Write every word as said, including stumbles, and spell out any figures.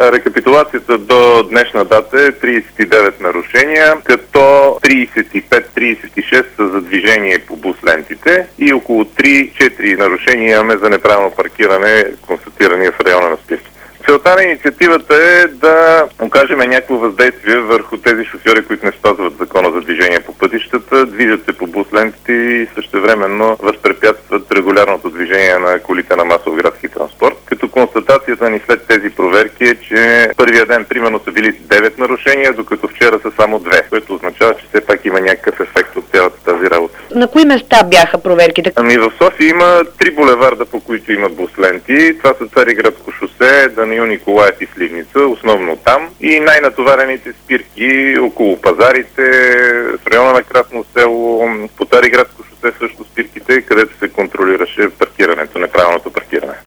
Рекапитулацията до днешна дата е тридесет и девет нарушения, като тридесет и пет тридесет и шест са за движение по бус лентите и около три-четири нарушения имаме за неправилно паркиране, констатирани в района на спирките. Целта на инициативата е да окажем някакво въздействие върху тези шофьори, които не спазват закона за движение по пътищата, движат се по бус лентите и същевременно възпрепятстват регулярното движение на колите на масов градски транспорт. Като констатацията ни след тези проверки е, че първия ден примерно са били девет нарушения, докато вчера са само две, което означава, че все пак има някакъв ефект от цялата тази работа. На кои места бяха проверките? Ами в София има три булеварда, по които има бус ленти. Това са Цариградско шосе, Даниил Николаев и Сливница, основно там. И най-натоварените спирки около пазарите, в района на Красно село, по Цариградско шосе също спирките, където се контролираше паркирането, неправилното паркиране.